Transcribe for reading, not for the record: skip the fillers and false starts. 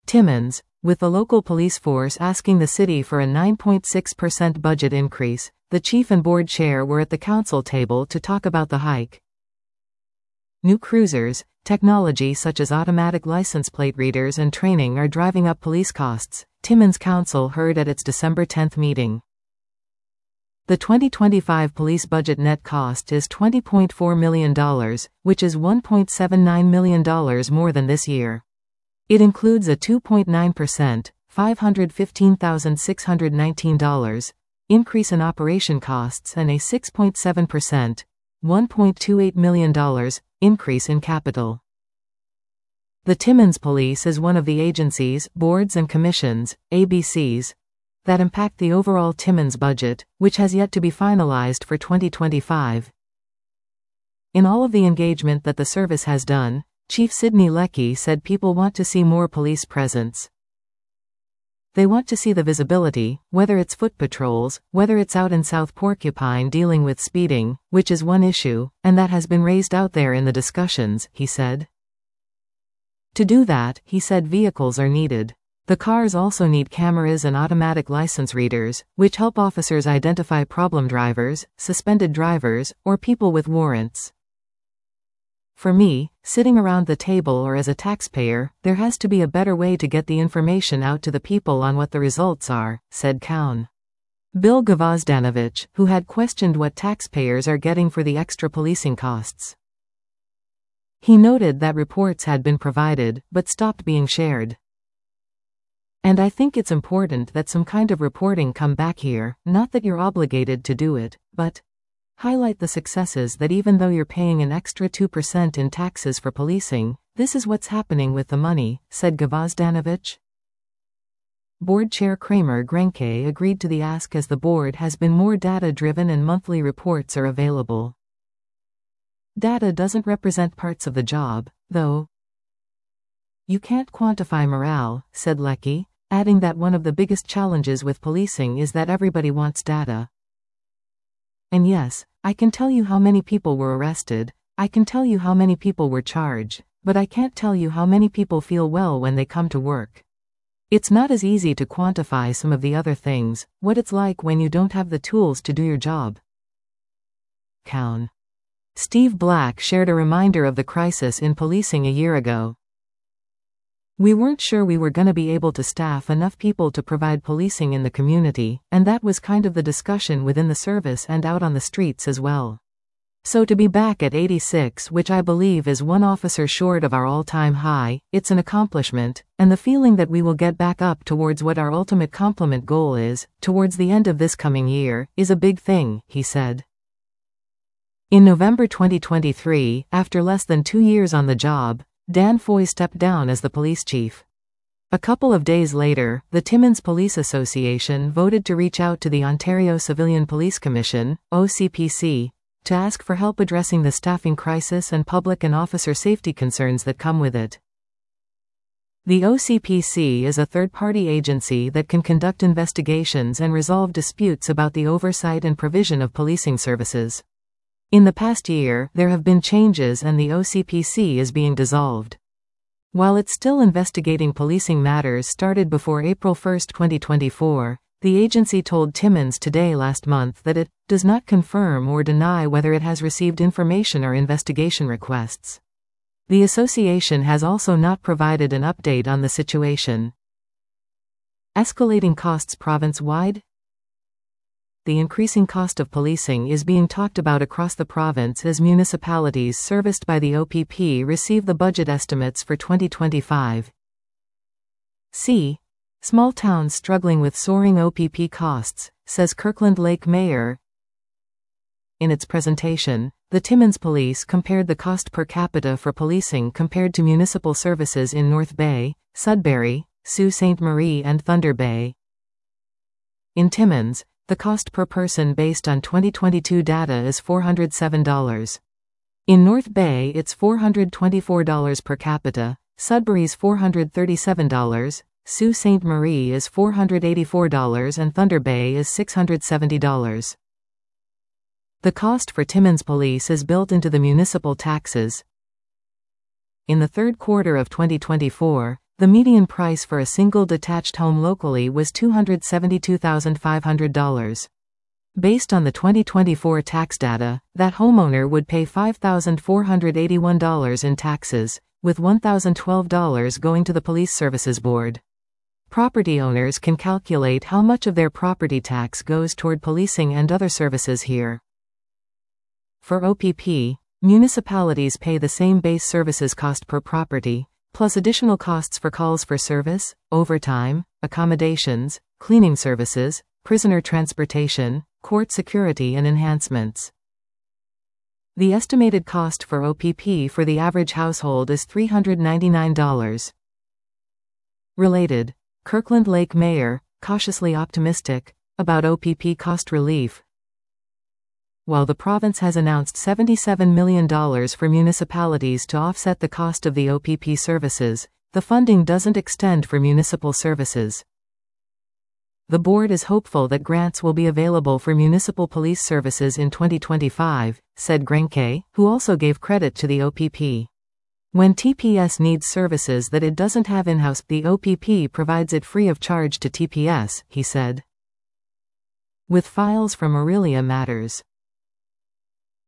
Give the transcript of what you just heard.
Timmins, with the local police force asking the city for a 9.6% budget increase, the chief and board chair were at the council table to talk about the hike. New cruisers, technology such as automatic license plate readers and training are driving up police costs, Timmins Council heard at its December 10 meeting. The 2025 police budget net cost is $20.4 million, which is $1.79 million more than this year. It includes a 2.9%, $515,619, increase in operation costs and a 6.7%, $1.28 million, increase in capital. The Timmins Police is one of the agencies, boards and commissions, ABCs, that impact the overall Timmins budget, which has yet to be finalized for 2025. In all of the engagement that the service has done, Chief Sidney Leckie said people want to see more police presence. They want to see the visibility, whether it's foot patrols, whether it's out in South Porcupine dealing with speeding, which is one issue, and that has been raised out there in the discussions, he said. To do that, he said vehicles are needed. The cars also need cameras and automatic license readers, which help officers identify problem drivers, suspended drivers, or people with warrants. For me, sitting around the table or as a taxpayer, there has to be a better way to get the information out to the people on what the results are, said Cowan. Bill Gvozdanovich, who had questioned what taxpayers are getting for the extra policing costs. He noted that reports had been provided, but stopped being shared. And I think it's important that some kind of reporting come back here, not that you're obligated to do it, but highlight the successes that even though you're paying an extra 2% in taxes for policing, this is what's happening with the money, said Gvozdanovich. Board Chair Kramer Grenke agreed to the ask as the board has been more data-driven and monthly reports are available. Data doesn't represent parts of the job, though. You can't quantify morale, said Leckie, adding that one of the biggest challenges with policing is that everybody wants data. And yes, I can tell you how many people were arrested, I can tell you how many people were charged, but I can't tell you how many people feel well when they come to work. It's not as easy to quantify some of the other things, what it's like when you don't have the tools to do your job. Cowan. Steve Black shared a reminder of the crisis in policing a year ago. We weren't sure we were going to be able to staff enough people to provide policing in the community, and that was kind of the discussion within the service and out on the streets as well. So to be back at 86, which I believe is one officer short of our all-time high, it's an accomplishment, and the feeling that we will get back up towards what our ultimate complement goal is, towards the end of this coming year, is a big thing, he said. In November 2023, after less than 2 years on the job, Dan Foy stepped down as the police chief. A couple of days later, the Timmins Police Association voted to reach out to the Ontario Civilian Police Commission, OCPC, to ask for help addressing the staffing crisis and public and officer safety concerns that come with it. The OCPC is a third-party agency that can conduct investigations and resolve disputes about the oversight and provision of policing services. In the past year, there have been changes and the OCPC is being dissolved. While it's still investigating policing matters started before April 1, 2024, the agency told Timmins Today last month that it does not confirm or deny whether it has received information or investigation requests. The association has also not provided an update on the situation. Escalating costs province-wide? The increasing cost of policing is being talked about across the province as municipalities serviced by the OPP receive the budget estimates for 2025. See, small towns struggling with soaring OPP costs, says Kirkland Lake Mayor. In its presentation, the Timmins Police compared the cost per capita for policing compared to municipal services in North Bay, Sudbury, Sault Ste. Marie and Thunder Bay. In Timmins, the cost per person based on 2022 data is $407. In North Bay it's $424 per capita, Sudbury's $437, Sault Ste. Marie is $484 and Thunder Bay is $670. The cost for Timmins Police is built into the municipal taxes. In the third quarter of 2024, The median price for a single detached home locally was $272,500. Based on the 2024 tax data, that homeowner would pay $5,481 in taxes, with $1,012 going to the Police Services Board. Property owners can calculate how much of their property tax goes toward policing and other services here. For OPP, municipalities pay the same base services cost per property, plus additional costs for calls for service, overtime, accommodations, cleaning services, prisoner transportation, court security and enhancements. The estimated cost for OPP for the average household is $399. Related, Kirkland Lake Mayor, cautiously optimistic about OPP cost relief. While the province has announced $77 million for municipalities to offset the cost of the OPP services, the funding doesn't extend for municipal services. The board is hopeful that grants will be available for municipal police services in 2025, said Grenke, who also gave credit to the OPP. When TPS needs services that it doesn't have in-house, the OPP provides it free of charge to TPS, he said. With files from Aurelia Matters.